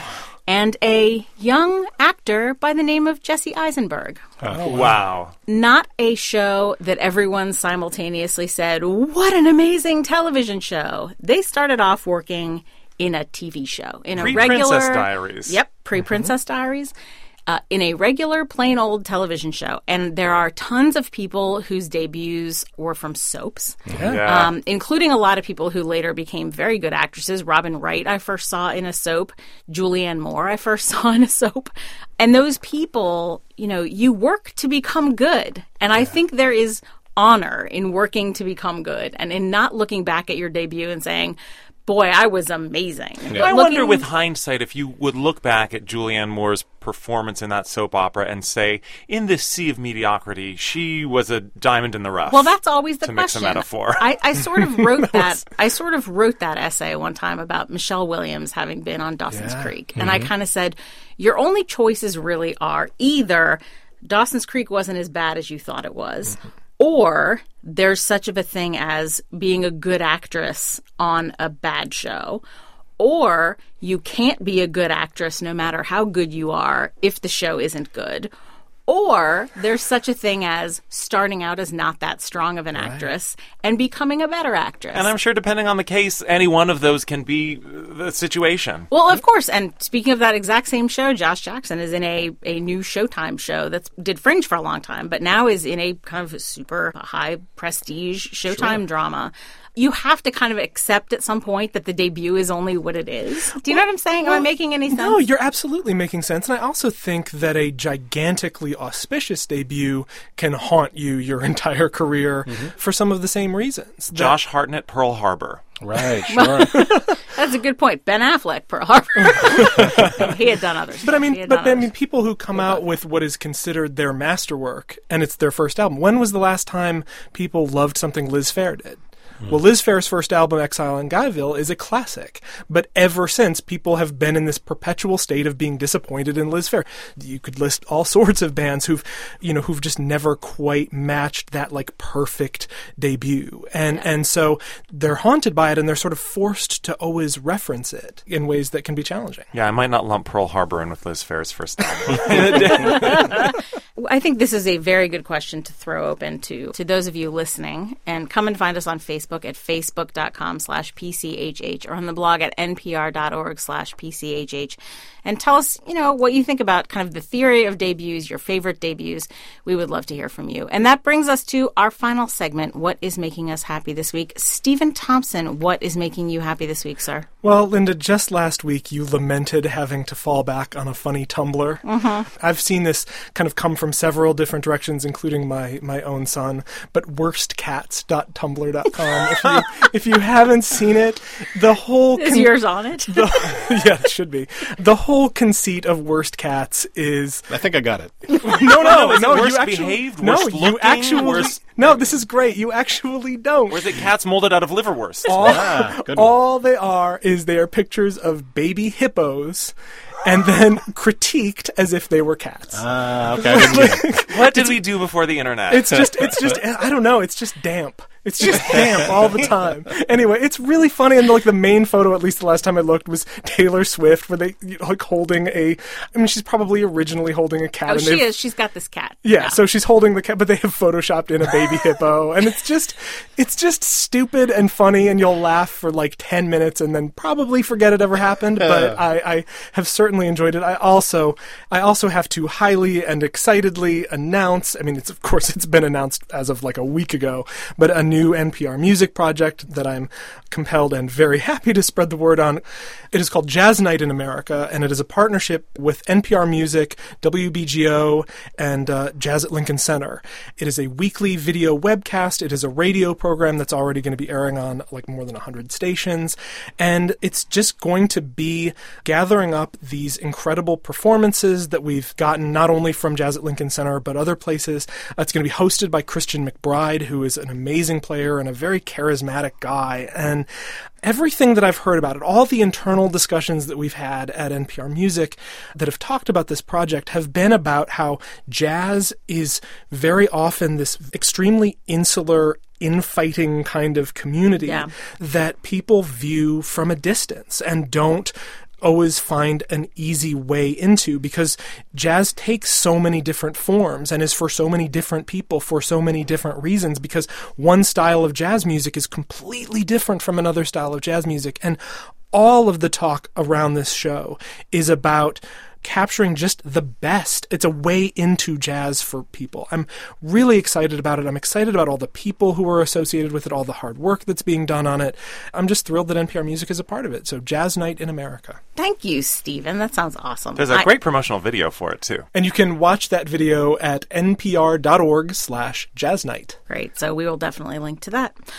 Speaker 1: and a young actor by the name of Jesse Eisenberg.
Speaker 4: Oh, wow.
Speaker 1: Not a show that everyone simultaneously said, what an amazing television show. They started off working in a T V show. In a regular
Speaker 4: Pre-Princess Diaries.
Speaker 1: Yep, pre-Princess mm-hmm. Diaries. Uh, in a regular, plain old television show. And there are tons of people whose debuts were from soaps,
Speaker 4: yeah. Yeah.
Speaker 1: Um, including a lot of people who later became very good actresses. Robin Wright I first saw in a soap. Julianne Moore I first saw in a soap. And those people, you know, you work to become good. And I yeah. think there is honor in working to become good and in not looking back at your debut and saying, boy, I was amazing.
Speaker 4: Yeah. I Looking... wonder with hindsight if you would look back at Julianne Moore's performance in that soap opera and say, in this sea of mediocrity, she was a diamond in the rough.
Speaker 1: Well, that's always the
Speaker 4: to
Speaker 1: question.
Speaker 4: To mix a metaphor.
Speaker 1: I, I sort of wrote that. I sort of wrote that essay one time about Michelle Williams having been on Dawson's yeah. Creek, and mm-hmm. I kind of said, your only choices really are either Dawson's Creek wasn't as bad as you thought it was, mm-hmm. or there's such of a thing as being a good actress on a bad show, or you can't be a good actress no matter how good you are if the show isn't good. Or there's such a thing as starting out as not that strong of an actress and becoming a better actress.
Speaker 4: And I'm sure depending on the case, any one of those can be the situation.
Speaker 1: Well, of course. And speaking of that exact same show, Josh Jackson is in a, a new Showtime show that did Fringe for a long time, but now is in a kind of super high prestige Showtime sure. drama. You have to kind of accept at some point that the debut is only what it is. Do you well, know what I'm saying? Am well, I making any sense?
Speaker 2: No, you're absolutely making sense. And I also think that a gigantically auspicious debut can haunt you your entire career mm-hmm. for some of the same reasons.
Speaker 4: Josh Hartnett, Pearl Harbor.
Speaker 3: Right, sure.
Speaker 1: That's a good point. Ben Affleck, Pearl Harbor. He had done others.
Speaker 2: But I mean, but I mean, people who come out with what is considered their masterwork and it's their first album. When was the last time people loved something Liz Phair did? Well, Liz Phair's first album, Exile in Guyville, is a classic. But ever since, people have been in this perpetual state of being disappointed in Liz Phair. You could list all sorts of bands who've, you know, who've just never quite matched that, like, perfect debut. And, yeah. and so they're haunted by it, and they're sort of forced to always reference it in ways that can be challenging.
Speaker 4: Yeah, I might not lump Pearl Harbor in with Liz Phair's first album.
Speaker 1: I think this is a very good question to throw open to, to those of you listening. And come and find us on Facebook at facebook.com slash PCHH or on the blog at npr.org slash PCHH. And tell us, you know, what you think about kind of the theory of debuts, your favorite debuts. We would love to hear from you. And that brings us to our final segment, What is Making Us Happy This Week? Stephen Thompson, what is making you happy this week, sir?
Speaker 2: Well, Linda, just last week you lamented having to fall back on a funny Tumblr. Mm-hmm. I've seen this kind of come from several different directions, including my, my own son, but worst cats dot tumblr dot com. if, you, if you haven't seen it, the whole...
Speaker 1: Is con- yours on it?
Speaker 2: The, yeah, it should be. The whole conceit of Worst Cats is...
Speaker 3: I think I got it.
Speaker 2: no, no, no.
Speaker 4: Worst
Speaker 2: you actually,
Speaker 4: behaved,
Speaker 2: no,
Speaker 4: worst
Speaker 2: you
Speaker 4: looking,
Speaker 2: actually...
Speaker 4: worst...
Speaker 2: No, this is great. You actually don't.
Speaker 4: Or is it cats molded out of liverwurst?
Speaker 2: All,
Speaker 3: ah, good
Speaker 2: all they are is they are pictures of baby hippos and then critiqued as if they were cats.
Speaker 3: Ah, uh, okay. I didn't get it.
Speaker 4: What did we do before the internet?
Speaker 2: It's just, it's just, I don't know. It's just damp. It's just damp all the time. Anyway, it's really funny. And like the main photo, at least the last time I looked, was Taylor Swift, where they you know, like holding a. I mean, she's probably originally holding a cat.
Speaker 1: Oh,
Speaker 2: and
Speaker 1: she is. She's got this cat.
Speaker 2: Yeah,
Speaker 1: yeah,
Speaker 2: so she's holding the cat, but they have photoshopped in a baby hippo, and it's just, it's just stupid and funny, and you'll laugh for like ten minutes, and then probably forget it ever happened. But I, I have certainly enjoyed it. I also, I also have to highly and excitedly announce. I mean, it's of course it's been announced as of like a week ago, but a new N P R music project that I'm compelled and very happy to spread the word on. It is called Jazz Night in America, and it is a partnership with N P R Music, W B G O, and uh, Jazz at Lincoln Center. It is a weekly video webcast. It is a radio program that's already going to be airing on like more than one hundred stations, and it's just going to be gathering up these incredible performances that we've gotten not only from Jazz at Lincoln Center but other places. Uh, it's going to be hosted by Christian McBride, who is an amazing player and a very charismatic guy, and everything that I've heard about it, all the internal discussions that we've had at N P R Music that have talked about this project have been about how jazz is very often this extremely insular, infighting kind of community yeah. that people view from a distance and don't always find an easy way into, because jazz takes so many different forms and is for so many different people for so many different reasons, because one style of jazz music is completely different from another style of jazz music. And all of the talk around this show is about capturing just the best. It's a way into jazz for people. I'm really excited about it. I'm excited about all the people who are associated with it, all the hard work that's being done on it. I'm just thrilled that N P R Music is a part of it. So Jazz Night in America.
Speaker 1: Thank you, Stephen. That sounds awesome.
Speaker 4: There's a I- great promotional video for it, too.
Speaker 2: And you can watch that video at npr.org slash jazz night.
Speaker 1: Great. So we will definitely link to that.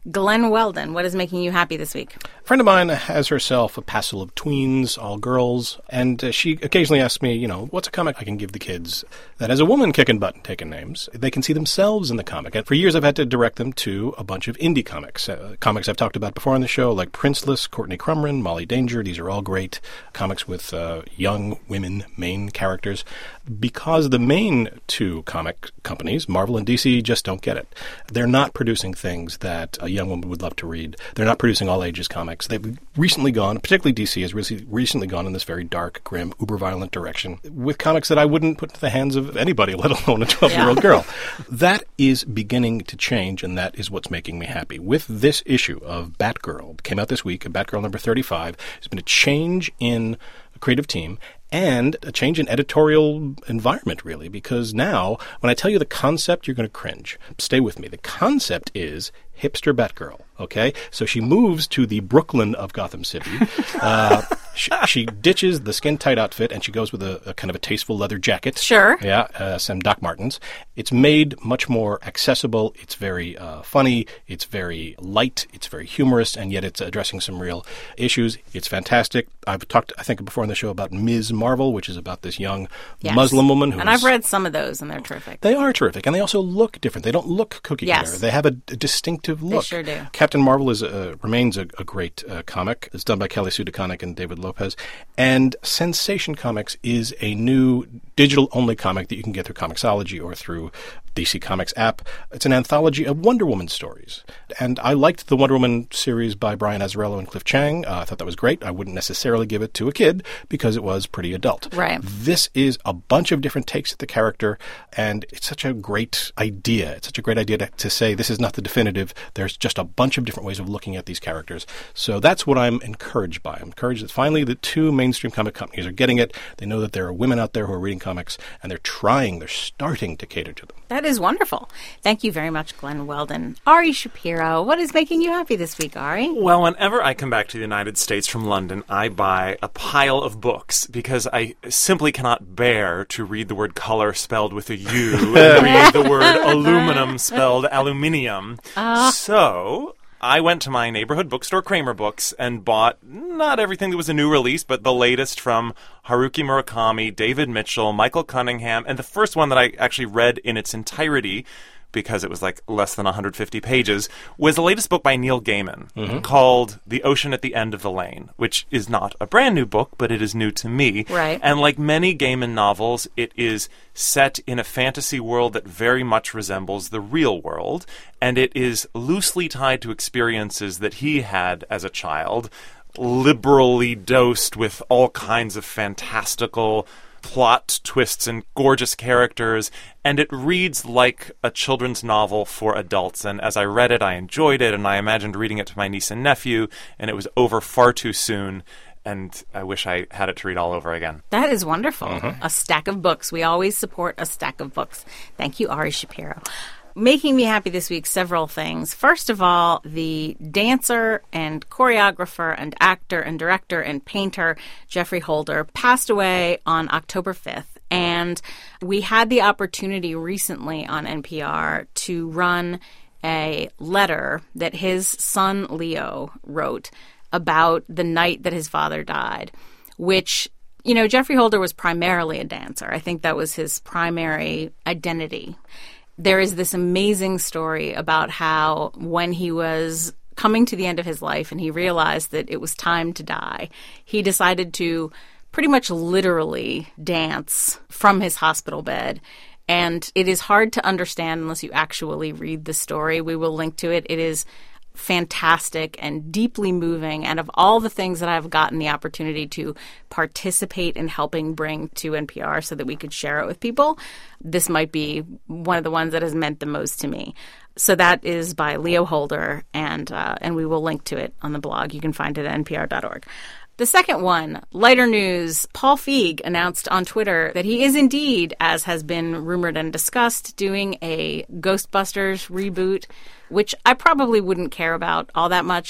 Speaker 1: Glenn Weldon, what is making you happy this week?
Speaker 3: A friend of mine has herself a passel of tweens, all girls, and uh, she occasionally asks me, you know, what's a comic I can give the kids that has a woman kicking butt and taking names? They can see themselves in the comic. And for years I've had to direct them to a bunch of indie comics, uh, comics I've talked about before on the show, like Princeless, Courtney Crumrin, Molly Danger. These are all great comics with uh, young women main characters, because the main two comic companies, Marvel and D C, just don't get it. They're not producing things that a young woman would love to read. They're not producing all-ages comics. They've recently gone, particularly D C has recently, recently gone in this very dark, grim, uber-violent direction with comics that I wouldn't put into the hands of anybody, let alone a twelve-year-old yeah. girl. That is beginning to change, and that is what's making me happy. With this issue of Batgirl, came out this week, Batgirl number thirty-five, there's been a change in a creative team, and a change in editorial environment, really, because now, when I tell you the concept, you're going to cringe. Stay with me. The concept is hipster Batgirl, okay? So she moves to the Brooklyn of Gotham City. Uh, she, she ditches the skin-tight outfit, and she goes with a, a kind of a tasteful leather jacket.
Speaker 1: Sure.
Speaker 3: Yeah, uh, some Doc Martens. It's made much more accessible. It's very uh, funny. It's very light. It's very humorous, and yet it's addressing some real issues. It's fantastic. I've talked, I think, before on the show about Miz Marvel, which is about this young yes. Muslim woman.
Speaker 1: And I've read some of those, and they're terrific.
Speaker 3: They are terrific, and they also look different. They don't look cookie
Speaker 1: yes.
Speaker 3: cutter. They have a, a distinctive look.
Speaker 1: They sure do.
Speaker 3: Captain Marvel is a, remains a, a great uh, comic. It's done by Kelly Sue DeConnick and David Lopez. And Sensation Comics is a new digital-only comic that you can get through Comixology or through D C Comics app. It's an anthology of Wonder Woman stories. And I liked the Wonder Woman series by Brian Azzarello and Cliff Chang. Uh, I thought that was great. I wouldn't necessarily give it to a kid because it was pretty adult.
Speaker 1: Right.
Speaker 3: This is a bunch of different takes at the character, and it's such a great idea. It's such a great idea to, to say this is not the definitive. There's just a bunch of different ways of looking at these characters. So that's what I'm encouraged by. I'm encouraged that finally the two mainstream comic companies are getting it. They know that there are women out there who are reading comics, and they're trying, they're starting to cater to them.
Speaker 1: That is wonderful. Thank you very much, Glenn Weldon. Ari Shapiro, what is making you happy this week, Ari?
Speaker 4: Well, whenever I come back to the United States from London, I buy a pile of books because I simply cannot bear to read the word color spelled with a U and read the word aluminum spelled aluminium. Uh. So I went to my neighborhood bookstore, Kramer Books, and bought not everything that was a new release, but the latest from Haruki Murakami, David Mitchell, Michael Cunningham, and the first one that I actually read in its entirety, because it was like less than one hundred fifty pages, was the latest book by Neil Gaiman mm-hmm. called The Ocean at the End of the Lane, which is not a brand new book, but it is new to me.
Speaker 1: Right.
Speaker 4: And like many Gaiman novels, it is set in a fantasy world that very much resembles the real world, and it is loosely tied to experiences that he had as a child, liberally dosed with all kinds of fantastical plot twists and gorgeous characters, and it reads like a children's novel for adults. And as I read it, I enjoyed it, and I imagined reading it to my niece and nephew, and it was over far too soon, and I wish I had it to read all over again.
Speaker 1: That is wonderful.
Speaker 3: Mm-hmm.
Speaker 1: A stack of books. We always support a stack of books. Thank you, Ari Shapiro. Making me happy this week, several things. First of all, the dancer and choreographer and actor and director and painter Geoffrey Holder passed away on October fifth. And we had the opportunity recently on N P R to run a letter that his son Leo wrote about the night that his father died, which, you know, Geoffrey Holder was primarily a dancer. I think that was his primary identity. There is this amazing story about how when he was coming to the end of his life and he realized that it was time to die, he decided to pretty much literally dance from his hospital bed. And it is hard to understand unless you actually read the story. We will link to it. It is fantastic and deeply moving, and of all the things that I've gotten the opportunity to participate in helping bring to N P R so that we could share it with people, this might be one of the ones that has meant the most to me. So that is by Leo Holder, and uh, and we will link to it on the blog. You can find it at N P R dot org. The second one, lighter news. Paul Feig announced on Twitter that he is indeed, as has been rumored and discussed, doing a Ghostbusters reboot, which I probably wouldn't care about all that much.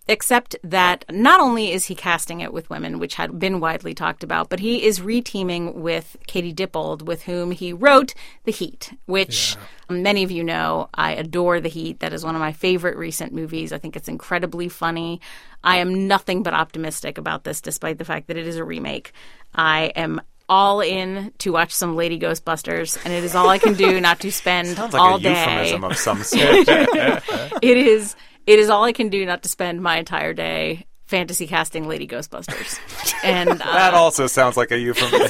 Speaker 1: except that not only is he casting it with women, which had been widely talked about, but he is reteaming with Katie Dippold, with whom he wrote The Heat, which yeah. many of you know. I adore The Heat. That is one of my favorite recent movies. I think it's incredibly funny. I am nothing but optimistic about this, despite the fact that it is a remake. I am all in to watch some Lady Ghostbusters, and it is all I can do not to spend
Speaker 4: Sounds like
Speaker 1: all
Speaker 4: a
Speaker 1: day.
Speaker 4: euphemism of some sort.
Speaker 1: It is. It is all I can do not to spend my entire day fantasy casting Lady Ghostbusters. And uh,
Speaker 4: that also sounds like a euphemism.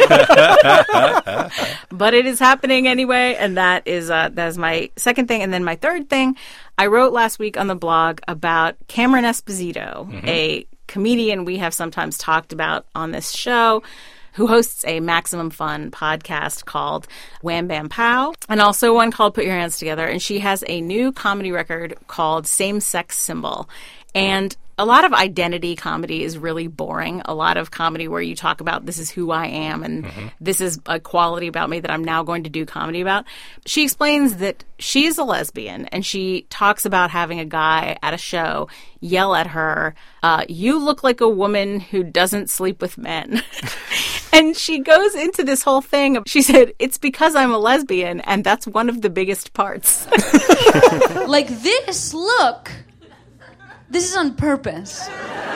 Speaker 1: But it is happening anyway, and that is uh, that is my second thing. And then my third thing, I wrote last week on the blog about Cameron Esposito, mm-hmm. a comedian we have sometimes talked about on this show, who hosts a Maximum Fun podcast called Wham Bam Pow, and also one called Put Your Hands Together. And she has a new comedy record called Same Sex Symbol. And a lot of identity comedy is really boring. A lot of comedy where you talk about this is who I am and mm-hmm. this is a quality about me that I'm now going to do comedy about. She explains that she's a lesbian, and she talks about having a guy at a show yell at her, uh, you look like a woman who doesn't sleep with men. And she goes into this whole thing. She said, it's because I'm a lesbian, and that's one of the biggest parts.
Speaker 9: Like this look... This is on purpose.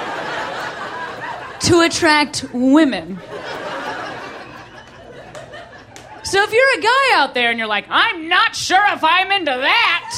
Speaker 9: To attract women. So if you're a guy out there and you're like, I'm not sure if I'm into that.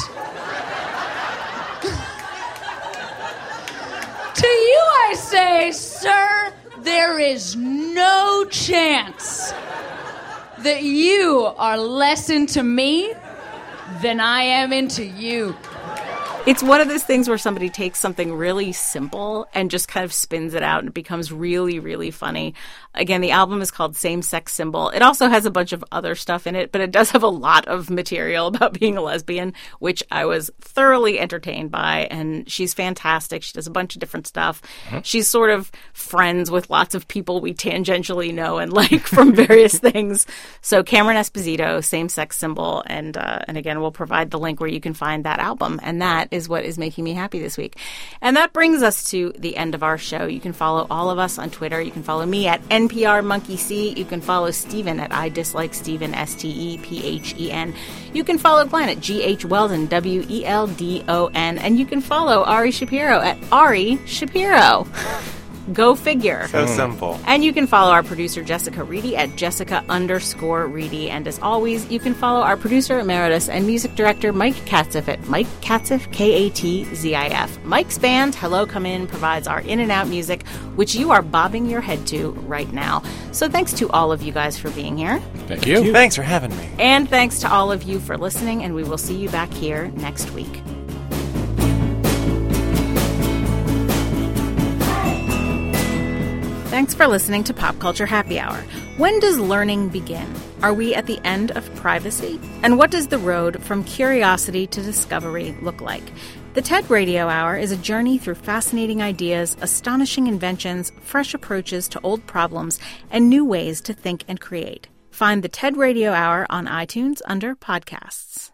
Speaker 9: To you I say, sir, there is no chance that you are less into me than I am into you.
Speaker 1: It's one of those things where somebody takes something really simple and just kind of spins it out, and it becomes really, really funny. Again, the album is called Same Sex Symbol. It also has a bunch of other stuff in it, but it does have a lot of material about being a lesbian, which I was thoroughly entertained by. And she's fantastic. She does a bunch of different stuff. Mm-hmm. She's sort of friends with lots of people we tangentially know and like from various things. So Cameron Esposito, Same Sex Symbol. And, uh, and again, we'll provide the link where you can find that album. And that is what is making me happy this week. And that brings us to the end of our show. You can follow all of us on Twitter. You can follow me at N P R Monkey C. You can follow Steven at I Dislike Steven, S T E P H E N. You can follow Glenn at G H Weldon, W E L D O N. And you can follow Ari Shapiro at Ari Shapiro. Go figure.
Speaker 4: So simple.
Speaker 1: And you can follow our producer, Jessica Reedy, at Jessica underscore Reedy. And as always, you can follow our producer emeritus and music director, Mike Katziff, at Mike Katziff, K A T Z I F. Mike's band, Hello Come In, provides our in and out music, which you are bobbing your head to right now. So thanks to all of you guys for being here.
Speaker 3: Thank you. Thank you.
Speaker 4: Thanks for having me.
Speaker 1: And thanks to all of you for listening, and we will see you back here next week. Thanks for listening to Pop Culture Happy Hour. When does learning begin? Are we at the end of privacy? And what does the road from curiosity to discovery look like? The TED Radio Hour is a journey through fascinating ideas, astonishing inventions, fresh approaches to old problems, and new ways to think and create. Find the TED Radio Hour on iTunes under Podcasts.